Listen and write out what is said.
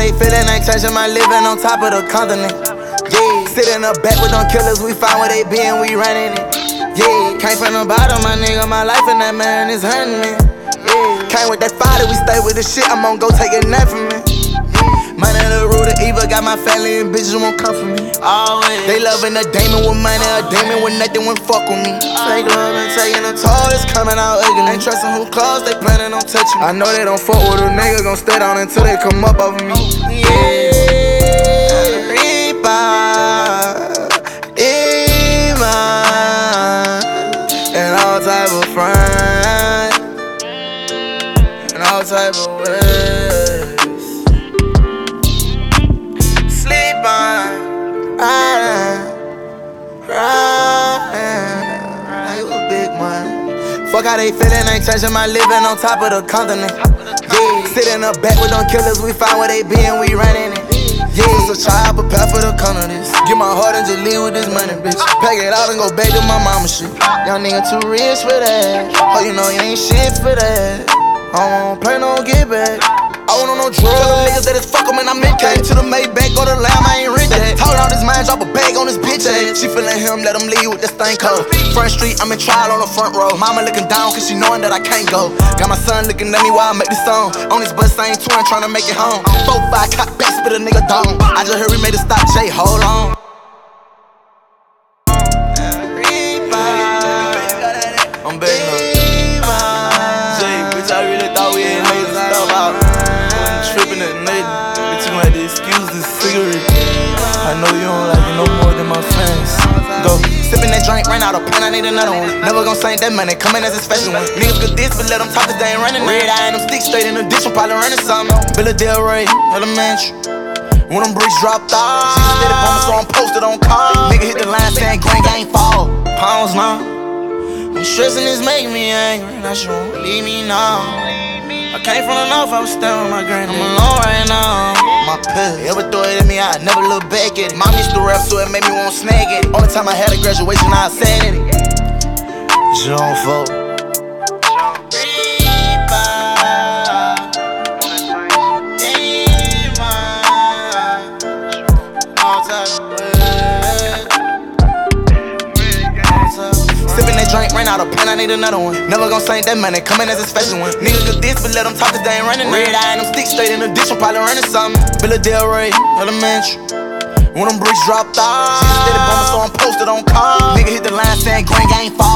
they feeling, ain't changing my living on top of the continent. Yeah, sit in the back with them killers, we find where they be and we running it. Yeah, came from the bottom, my nigga, my life in that man is hurting me. Yeah, came with that fire, we stay with the shit, I'm gon' go take it nothing from me. Money the root of evil, got my family and bitches won't come for me. Always. They loving a demon with money, a demon with nothing won't fuck with me. Fake love and taking a toll, it's coming out ugly. Ain't trusting who close, they planning on touching me. I know they don't fuck with a nigga, gon' stay down until they come up over me. Yeah, Reaper, Iman, and all type of friends, and all type of ways. Fuck how they feeling, ain't changing my living on top of the continent. Yeah, sit in the back with them killers, we find where they be and we running it. Yeah, so try to prepare for the come of this. Get my heart and just leave with this money, bitch. Pack it out and go back to my mama shit. Young nigga too rich for that. Oh, you know you ain't shit for that. I don't play no get back. I want on no drugs. Tell them niggas that it's fuck 'em and I'm in. Came to the Maybach, go to the Lamb, I ain't rich that. Talk out his mind, drop a bag on his bitch ass. She feelin' him, let him leave with this thing cold. Front street, I'm in trial on the front row. Mama looking down cause she knowing that I can't go. Got my son looking at me while I make this song. On this bus, I ain't touring, tryna make it home. 4-5 cop back, spit a nigga down. I just heard we made a stop, Jay, hold on. I'm begging up. Jay, bitch, I really thought we ain't made this stuff out. Tripping at night, bitch, you gon' have to excuse this cigarette. I know you don't like it no more than my friends. Go. Sippin' that drink, ran out of pen, I need another one. Never gon' sing that money, coming as a special one. Niggas good this, but let them talk cause they ain't running. Red eye and them sticks straight in the ditch, I'm probably running something. Villa Del Rey, elementary. When them bricks dropped off, she steady on me, so I'm posted on call. Nigga hit the line saying grand game fall. Pounds now. I'm stressing this making me angry, now she won't leave me now. I came from the north, I was staring with my granny. I'm alone right now. My pill, ever throw it at me, I never look back at it. Mom used to rap, so it made me want to snag it. Only time I had a graduation, I said it. Jean Folk. Drink, ran out of pen, I need another one. Never gon' sing that money, coming as a special one. Niggas do this, but let them talk cause they ain't running. Red eye and them sticks straight in the ditch, I'm probably running something. Villa Del Rey, elementary. When them bricks dropped off, she steady bumming, so I'm posted on call. Nigga hit the line saying grand game fall.